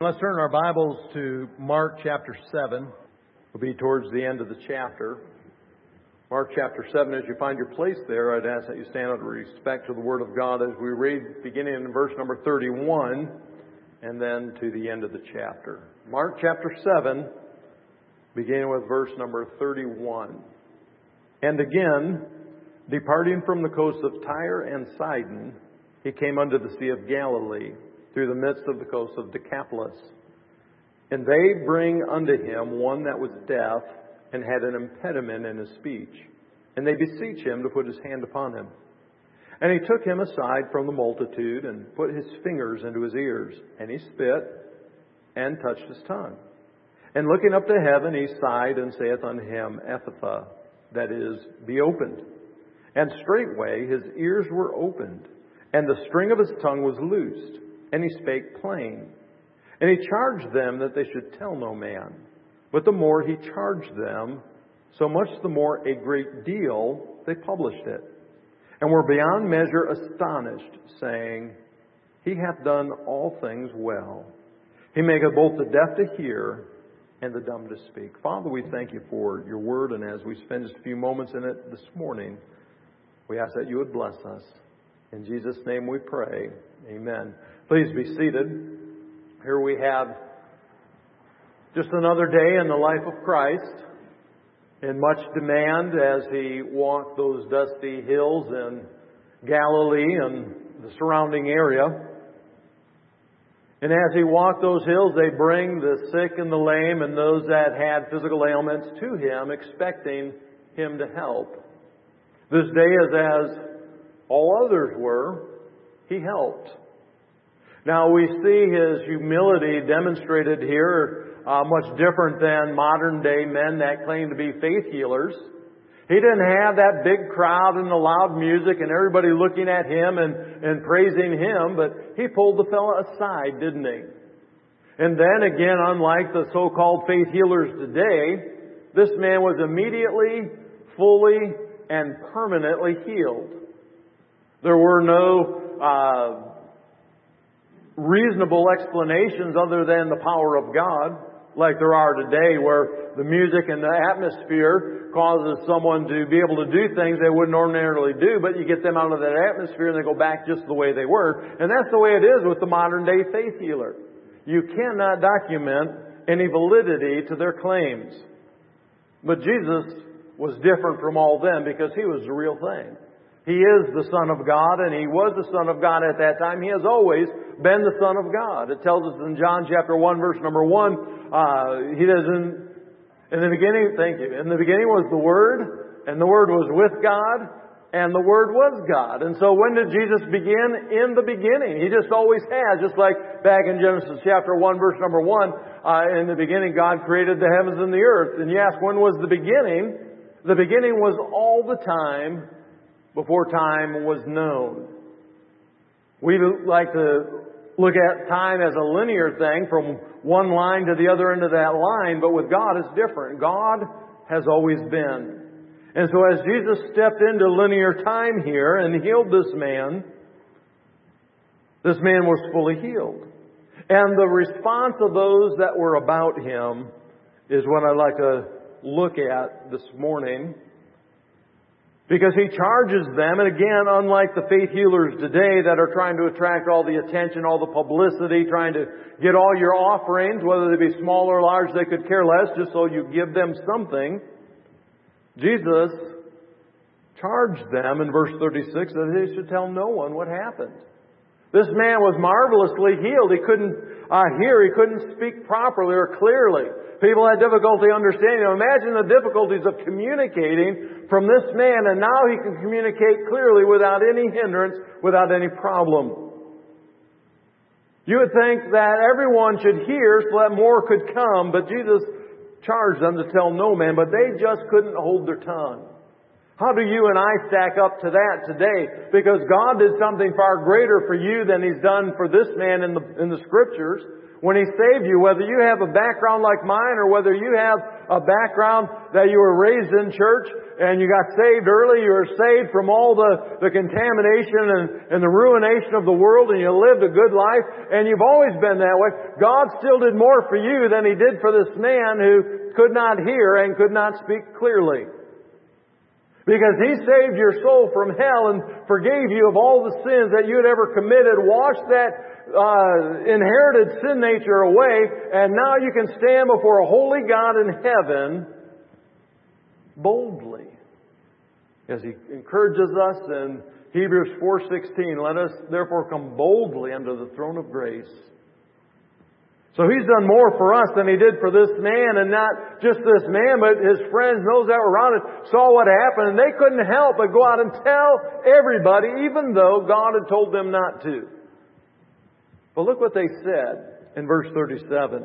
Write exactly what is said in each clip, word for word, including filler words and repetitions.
Let's turn our Bibles to Mark chapter seven. We'll be towards the end of the chapter. Mark chapter seven, as you find your place there, I'd ask that you stand out of respect to the Word of God as we read beginning in verse number thirty-one and then to the end of the chapter. Mark chapter seven, beginning with verse number thirty-one. And again, departing from the coast of Tyre and Sidon, he came unto the Sea of Galilee, through the midst of the coast of Decapolis. And they bring unto him one that was deaf, and had an impediment in his speech. And they beseech him to put his hand upon him. And he took him aside from the multitude, and put his fingers into his ears. And he spit, and touched his tongue. And looking up to heaven, he sighed, and saith unto him, Ephphatha, that is, be opened. And straightway his ears were opened, and the string of his tongue was loosed. And he spake plain. And he charged them that they should tell no man. But the more he charged them, so much the more a great deal they published it. And were beyond measure astonished, saying, He hath done all things well. He maketh both the deaf to hear and the dumb to speak. Father, we thank you for your word. And as we spend just a few moments in it this morning, we ask that you would bless us. In Jesus' name we pray. Amen. Please be seated. Here we have just another day in the life of Christ, in much demand as he walked those dusty hills in Galilee and the surrounding area. And as he walked those hills, they bring the sick and the lame and those that had physical ailments to him, expecting him to help. This day is as all others were, he helped. Now we see his humility demonstrated here, uh, much different than modern day men that claim to be faith healers. He didn't have that big crowd and the loud music and everybody looking at him and, and praising him, but he pulled the fellow aside, didn't he? And then again, unlike the so-called faith healers today, this man was immediately, fully, and permanently healed. There were no uh, reasonable explanations other than the power of God, like there are today, where the music and the atmosphere causes someone to be able to do things they wouldn't ordinarily do, but you get them out of that atmosphere and they go back just the way they were. And that's the way it is with the modern day faith healer. You cannot document any validity to their claims. But Jesus was different from all them because he was the real thing. He is the Son of God, and he was the Son of God at that time. He has always been the Son of God. It tells us in John chapter one, verse number one, uh, he doesn't, in the beginning, thank you, in the beginning was the Word, and the Word was with God, and the Word was God. And so when did Jesus begin? In the beginning. He just always has, just like back in Genesis chapter one, verse number one, uh, in the beginning God created the heavens and the earth. And you ask, when was the beginning? The beginning was all the time before time was known. We like to look at time as a linear thing from one line to the other end of that line, but with God it's different. God has always been. And so as Jesus stepped into linear time here and healed this man, this man was fully healed. And the response of those that were about him is what I'd like to look at this morning. Because he charges them, and again, unlike the faith healers today that are trying to attract all the attention, all the publicity, trying to get all your offerings, whether they be small or large, they could care less, just so you give them something. Jesus charged them in verse thirty-six that they should tell no one what happened. This man was marvelously healed. He couldn't uh, hear. He couldn't speak properly or clearly. People had difficulty understanding. Imagine the difficulties of communicating from this man, and now he can communicate clearly without any hindrance, without any problem. You would think that everyone should hear so that more could come, but Jesus charged them to tell no man, but they just couldn't hold their tongue. How do you and I stack up to that today? Because God did something far greater for you than He's done for this man in the in the Scriptures. When He saved you, whether you have a background like mine or whether you have a background that you were raised in church and you got saved early, you were saved from all the, the contamination and, and the ruination of the world, and you lived a good life, and you've always been that way. God still did more for you than He did for this man who could not hear and could not speak clearly. Because He saved your soul from hell and forgave you of all the sins that you had ever committed, washed that uh, inherited sin nature away, and now you can stand before a holy God in heaven boldly. As He encourages us in Hebrews four sixteen, let us therefore come boldly under the throne of grace. So He's done more for us than He did for this man, and not just this man, but his friends, those that were around it, saw what happened, and they couldn't help but go out and tell everybody, even though God had told them not to. But look what they said in verse thirty-seven.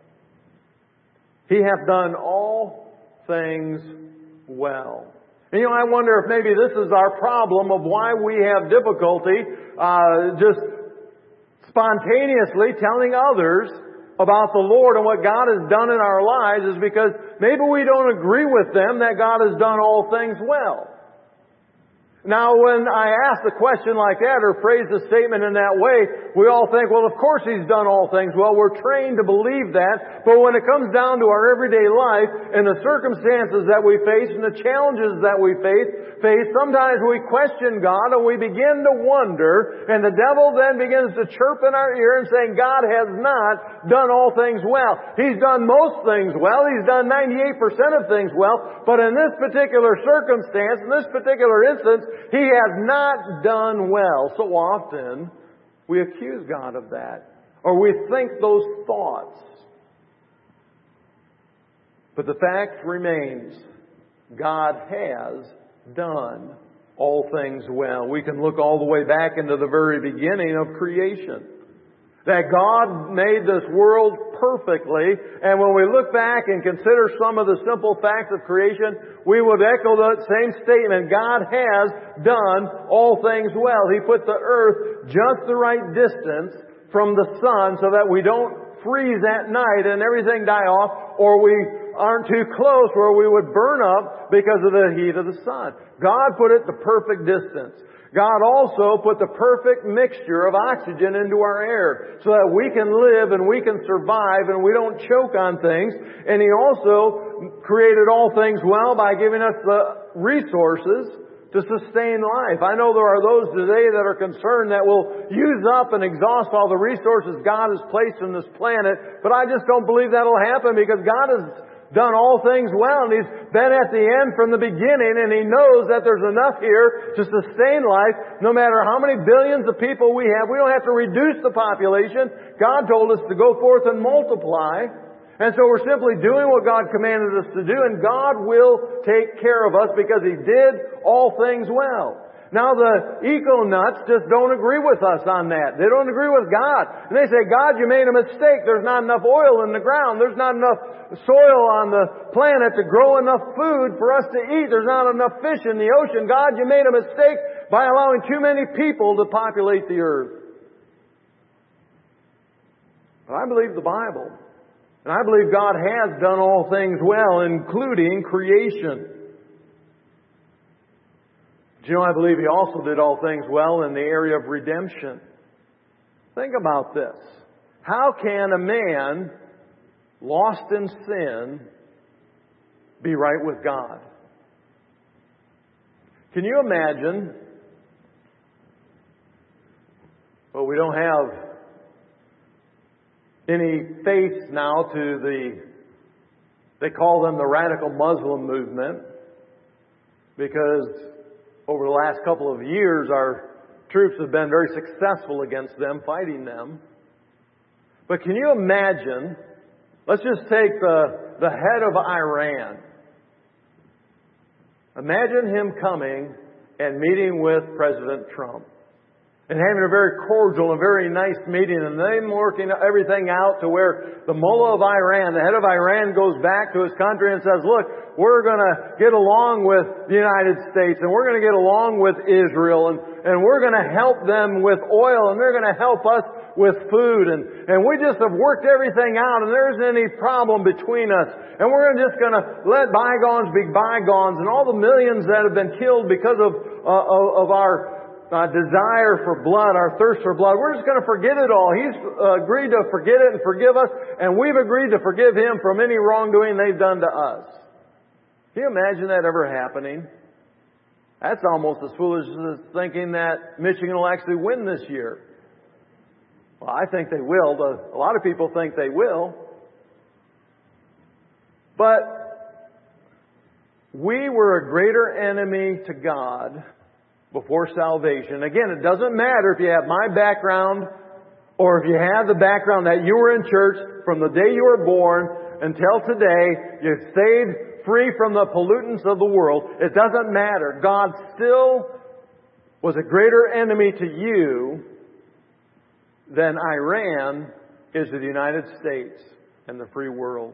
He hath done all things well. And you know, I wonder if maybe this is our problem of why we have difficulty uh, just spontaneously telling others about the Lord and what God has done in our lives, is because maybe we don't agree with them that God has done all things well. Now, when I ask a question like that or phrase a statement in that way, we all think, well, of course He's done all things well. We're trained to believe that. But when it comes down to our everyday life and the circumstances that we face and the challenges that we face, face, sometimes we question God and we begin to wonder, and the devil then begins to chirp in our ear and saying, God has not done all things well. He's done most things well. He's done ninety-eight percent of things well. But in this particular circumstance, in this particular instance, He has not done well. So often, we accuse God of that. Or we think those thoughts. But the fact remains, God has done all things well. We can look all the way back into the very beginning of creation. That God made this world perfectly, and when we look back and consider some of the simple facts of creation, we would echo that same statement. God has done all things well. He put the earth just the right distance from the sun so that we don't freeze at night and everything die off, or we aren't too close where we would burn up because of the heat of the sun. God put it the perfect distance. God also put the perfect mixture of oxygen into our air so that we can live and we can survive and we don't choke on things. And He also created all things well by giving us the resources to sustain life. I know there are those today that are concerned that we'll use up and exhaust all the resources God has placed on this planet, but I just don't believe that'll happen, because God has done all things well, and He's been at the end from the beginning, and He knows that there's enough here to sustain life no matter how many billions of people we have. We don't have to reduce the population. God told us to go forth and multiply. And so we're simply doing what God commanded us to do, and God will take care of us because He did all things well. Now the eco-nuts just don't agree with us on that. They don't agree with God. And they say, God, you made a mistake. There's not enough oil in the ground. There's not enough soil on the planet to grow enough food for us to eat. There's not enough fish in the ocean. God, you made a mistake by allowing too many people to populate the earth. But I believe the Bible. And I believe God has done all things well, including creation. But you know, I believe He also did all things well in the area of redemption. Think about this. How can a man lost in sin be right with God? Can you imagine? Well, we don't have any faith now to the, they call them the radical Muslim movement, because over the last couple of years our troops have been very successful against them, fighting them. But can you imagine, let's just take the, the head of Iran. Imagine him coming and meeting with President Trump and having a very cordial and very nice meeting, and them working everything out to where the mullah of Iran, the head of Iran, goes back to his country and says, look, we're going to get along with the United States, and we're going to get along with Israel, and, and we're going to help them with oil, and they're going to help us with food, and, and we just have worked everything out, and there isn't any problem between us. And we're just going to let bygones be bygones, and all the millions that have been killed because of, uh, of our Uh, desire for blood, our thirst for blood. We're just going to forget it all. He's uh, agreed to forget it and forgive us, and we've agreed to forgive Him from any wrongdoing they've done to us. Can you imagine that ever happening? That's almost as foolish as thinking that Michigan will actually win this year. Well, I think they will, but a lot of people think they will. But we were a greater enemy to God before salvation. Again, it doesn't matter if you have my background or if you have the background that you were in church from the day you were born until today. You stayed free from the pollutants of the world. It doesn't matter. God still was a greater enemy to you than Iran is to the United States and the free world.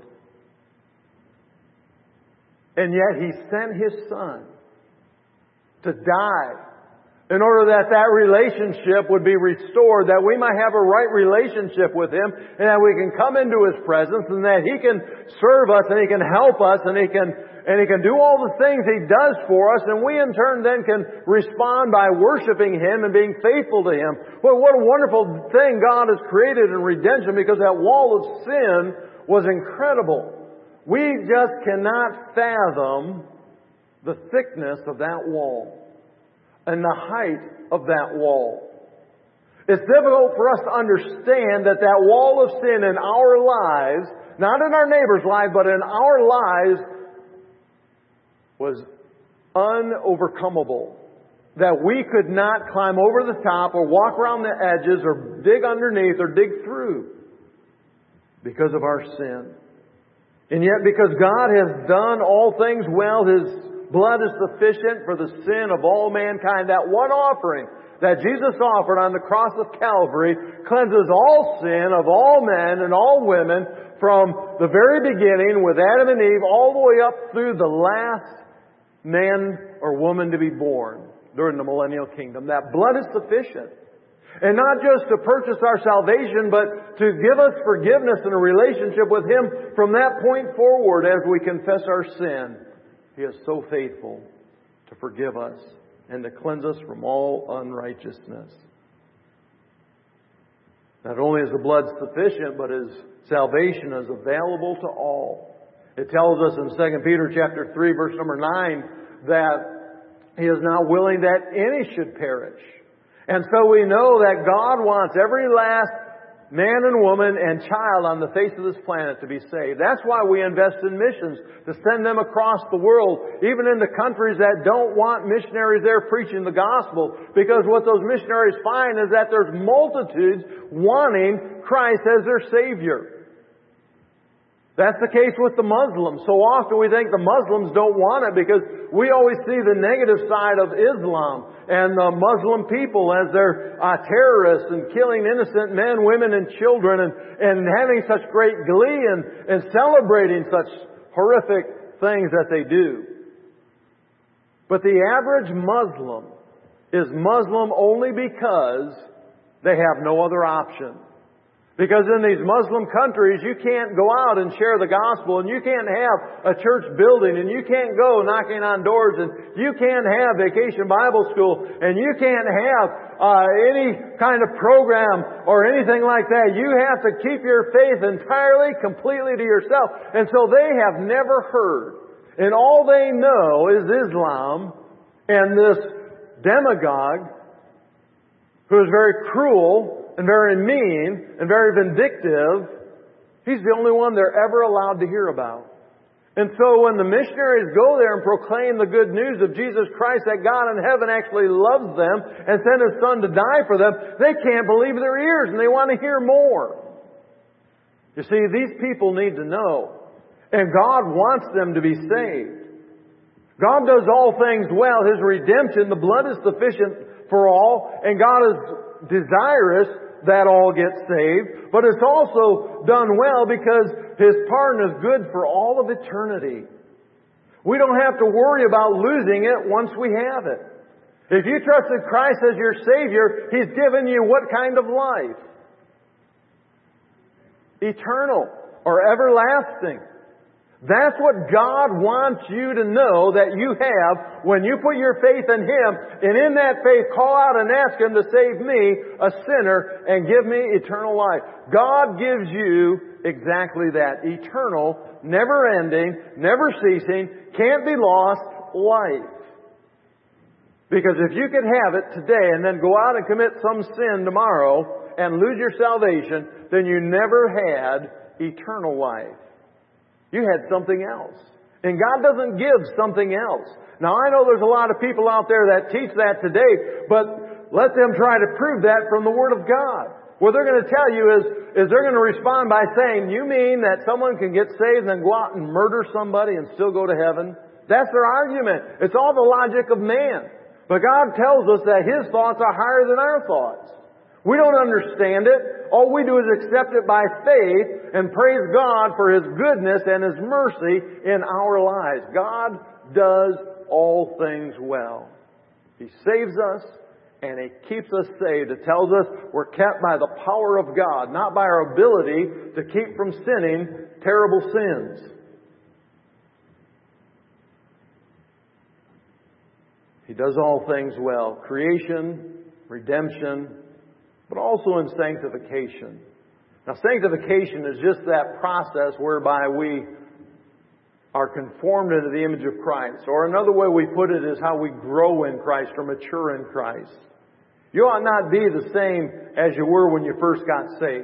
And yet He sent His Son to die in order that that relationship would be restored, that we might have a right relationship with Him, and that we can come into His presence, and that He can serve us, and He can help us, and He can, and He can do all the things He does for us, and we in turn then can respond by worshiping Him and being faithful to Him. Well, what a wonderful thing God has created in redemption, because that wall of sin was incredible. We just cannot fathom the thickness of that wall and the height of that wall. It's difficult for us to understand that that wall of sin in our lives, not in our neighbor's life, but in our lives, was unovercomable. That we could not climb over the top or walk around the edges or dig underneath or dig through because of our sin. And yet, because God has done all things well, His blood is sufficient for the sin of all mankind. That one offering that Jesus offered on the cross of Calvary cleanses all sin of all men and all women from the very beginning with Adam and Eve all the way up through the last man or woman to be born during the millennial kingdom. That blood is sufficient. And not just to purchase our salvation, but to give us forgiveness and a relationship with Him from that point forward as we confess our sin. He is so faithful to forgive us and to cleanse us from all unrighteousness. Not only is the blood sufficient, but His salvation is available to all. It tells us in Second Peter chapter three, verse number nine, that He is not willing that any should perish. And so we know that God wants every last man and woman and child on the face of this planet to be saved. That's why we invest in missions, to send them across the world, even in the countries that don't want missionaries there preaching the gospel. Because what those missionaries find is that there's multitudes wanting Christ as their Savior. That's the case with the Muslims. So often we think the Muslims don't want it because we always see the negative side of Islam and the Muslim people as they're uh, terrorists and killing innocent men, women, and children and, and having such great glee and, and celebrating such horrific things that they do. But the average Muslim is Muslim only because they have no other option. Because in these Muslim countries, you can't go out and share the gospel, and you can't have a church building, and you can't go knocking on doors, and you can't have Vacation Bible School, and you can't have uh, any kind of program or anything like that. You have to keep your faith entirely, completely to yourself. And so they have never heard. And all they know is Islam and this demagogue who is very cruel and very mean and very vindictive. He's the only one they're ever allowed to hear about. And so when the missionaries go there and proclaim the good news of Jesus Christ, that God in heaven actually loves them and sent His Son to die for them, they can't believe their ears and they want to hear more. You see, these people need to know. And God wants them to be saved. God does all things well. His redemption, the blood is sufficient for all, and God is desirous that all get saved, but it's also done well because His pardon is good for all of eternity. We don't have to worry about losing it once we have it. If you trusted Christ as your Savior, He's given you what kind of life? eternal or everlasting. That's what God wants you to know that you have when you put your faith in Him, and in that faith call out and ask Him to save me, a sinner, and give me eternal life. God gives you exactly that. Eternal, never ending, never ceasing, can't be lost life. Because if you could have it today and then go out and commit some sin tomorrow and lose your salvation, then you never had eternal life. You had something else. And God doesn't give something else. Now I know there's a lot of people out there that teach that today, but let them try to prove that from the Word of God. What they're going to tell you is, is they're going to respond by saying, you mean that someone can get saved and then go out and murder somebody and still go to heaven? That's their argument. It's all the logic of man. But God tells us that His thoughts are higher than our thoughts. We don't understand it. All we do is accept it by faith and praise God for His goodness and His mercy in our lives. God does all things well. He saves us and He keeps us saved. It tells us we're kept by the power of God, not by our ability to keep from sinning terrible sins. He does all things well. Creation, redemption, but also in sanctification. Now, sanctification is just that process whereby we are conformed into the image of Christ. Or another way we put it is how we grow in Christ or mature in Christ. You ought not be the same as you were when you first got saved.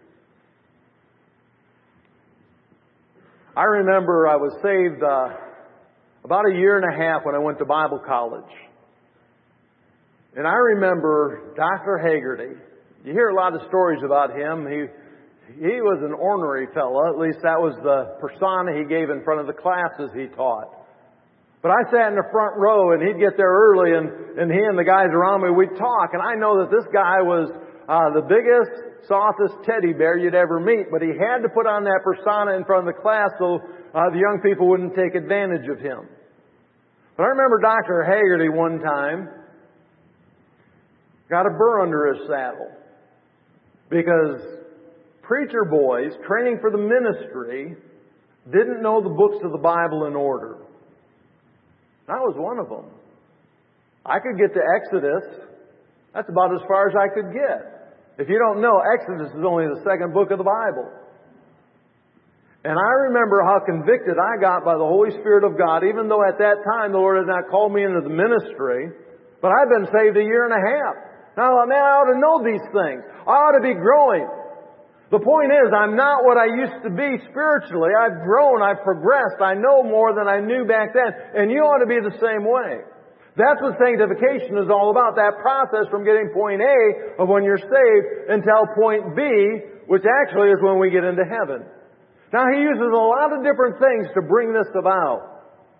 I remember I was saved uh, about a year and a half when I went to Bible college. And I remember Doctor Hagerty. You hear a lot of stories about him. He he was an ornery fellow. At least that was the persona he gave in front of the classes he taught. But I sat in the front row, and he'd get there early, and, and he and the guys around me, we'd talk. And I know that this guy was uh, the biggest, softest teddy bear you'd ever meet. But he had to put on that persona in front of the class so uh, the young people wouldn't take advantage of him. But I remember Doctor Hagerty one time got a burr under his saddle because preacher boys training for the ministry didn't know the books of the Bible in order. I was one of them. I could get to Exodus. That's about as far as I could get. If you don't know, Exodus is only the second book of the Bible. And I remember how convicted I got by the Holy Spirit of God, even though at that time the Lord had not called me into the ministry. But I've been saved a year and a half. Now, man, I ought to know these things. I ought to be growing. The point is, I'm not what I used to be spiritually. I've grown, I've progressed, I know more than I knew back then. And you ought to be the same way. That's what sanctification is all about. That process from getting point A of when you're saved until point B, which actually is when we get into heaven. Now, He uses a lot of different things to bring this about.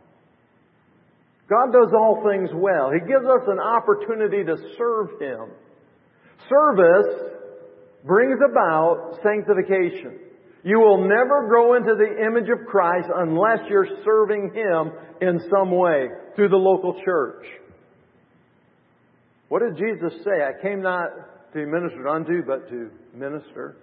God does all things well. He gives us an opportunity to serve Him. Service brings about sanctification. You will never grow into the image of Christ unless you're serving Him in some way through the local church. What did Jesus say? I came not to be ministered unto, but to minister.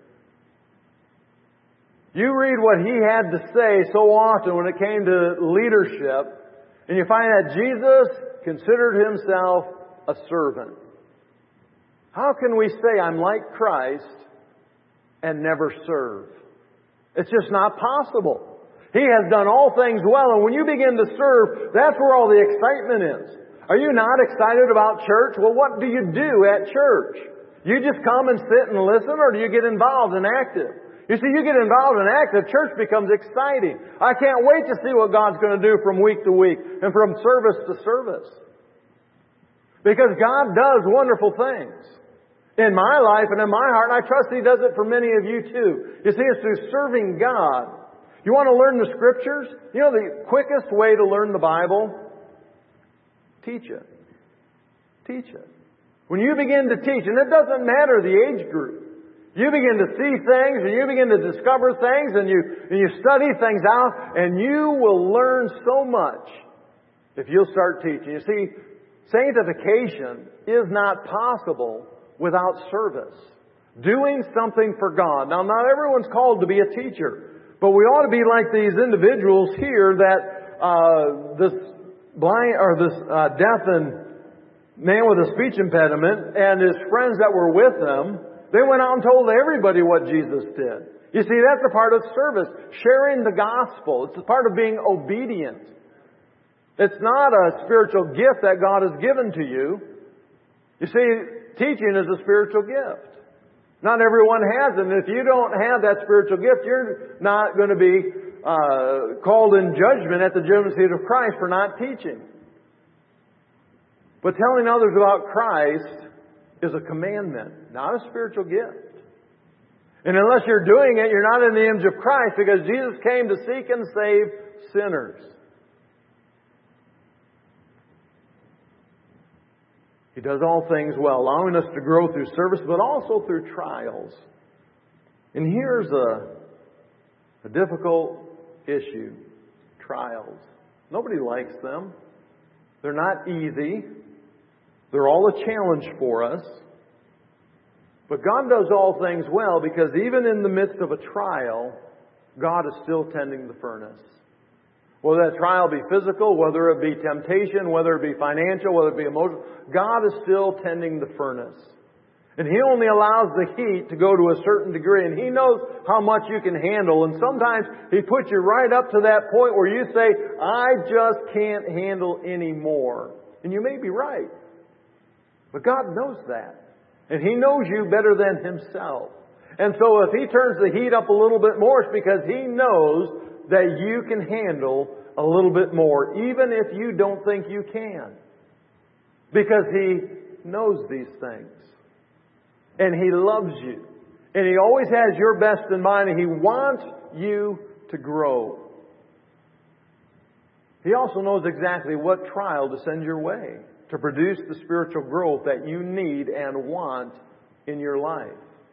You read what He had to say so often when it came to leadership, and you find that Jesus considered Himself a servant. How can we say I'm like Christ and never serve? It's just not possible. He has done all things well, and when you begin to serve, that's where all the excitement is. Are you not excited about church? Well, what do you do at church? You just come and sit and listen, or do you get involved and active? You see, you get involved and active, church becomes exciting. I can't wait to see what God's going to do from week to week and from service to service. Because God does wonderful things in my life and in my heart, and I trust He does it for many of you too. You see, it's through serving God. You want to learn the Scriptures? You know the quickest way to learn the Bible? Teach it. Teach it. When you begin to teach, and it doesn't matter the age group, you begin to see things and you begin to discover things and you, and you study things out, and you will learn so much if you'll start teaching. You see, sanctification is not possible without service. Doing something for God. Now, not everyone's called to be a teacher, but we ought to be like these individuals here that uh, this blind or this uh, deaf and man with a speech impediment and his friends that were with him, they went out and told everybody what Jesus did. You see, that's a part of service, sharing the gospel. It's a part of being obedient. It's not a spiritual gift that God has given to you. You see, teaching is a spiritual gift. Not everyone has it. And if you don't have that spiritual gift, you're not going to be uh, called in judgment at the judgment seat of Christ for not teaching. But telling others about Christ is a commandment, not a spiritual gift. And unless you're doing it, you're not in the image of Christ, because Jesus came to seek and save sinners. He does all things well, allowing us to grow through service, but also through trials. And here's a, a difficult issue. Trials. Nobody likes them. They're not easy. They're all a challenge for us. But God does all things well, because even in the midst of a trial, God is still tending the furnace. Whether that trial be physical, whether it be temptation, whether it be financial, whether it be emotional, God is still tending the furnace. And He only allows the heat to go to a certain degree, and He knows how much you can handle. And sometimes He puts you right up to that point where you say, I just can't handle any more. And you may be right. But God knows that. And He knows you better than Himself. And so if He turns the heat up a little bit more, it's because He knows that you can handle a little bit more, even if you don't think you can. Because He knows these things. And He loves you. And He always has your best in mind, and He wants you to grow. He also knows exactly what trial to send your way to produce the spiritual growth that you need and want in your life.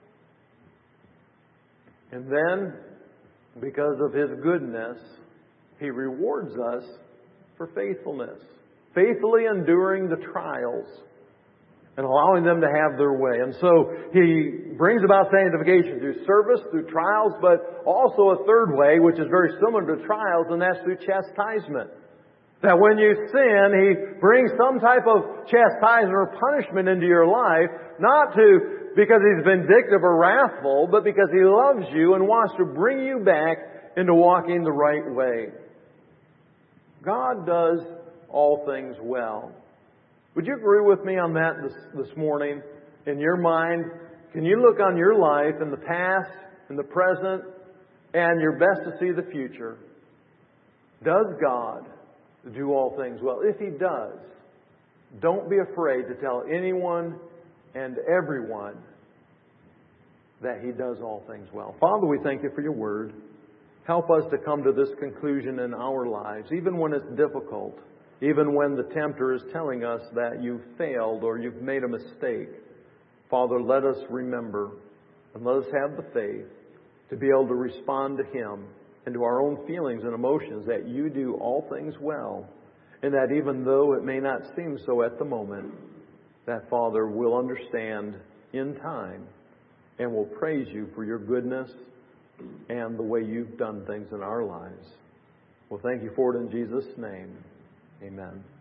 And then, because of His goodness, He rewards us for faithfulness. Faithfully enduring the trials and allowing them to have their way. And so He brings about sanctification through service, through trials, but also a third way, which is very similar to trials, and that's through chastisement. That when you sin, He brings some type of chastisement or punishment into your life, not to because He's vindictive or wrathful, but because He loves you and wants to bring you back into walking the right way. God does all things well. Would you agree with me on that this, this morning? In your mind, can you look on your life in the past, in the present, and your best to see the future? Does God do all things well? If He does, don't be afraid to tell anyone and everyone that He does all things well. Father, we thank You for Your Word. Help us to come to this conclusion in our lives, even when it's difficult, even when the tempter is telling us that you've failed or you've made a mistake. Father, let us remember and let us have the faith to be able to respond to Him and to our own feelings and emotions, that You do all things well, and that even though it may not seem so at the moment, that, Father, we'll understand in time and we'll praise You for Your goodness and the way You've done things in our lives. Well, thank You for it in Jesus' name. Amen.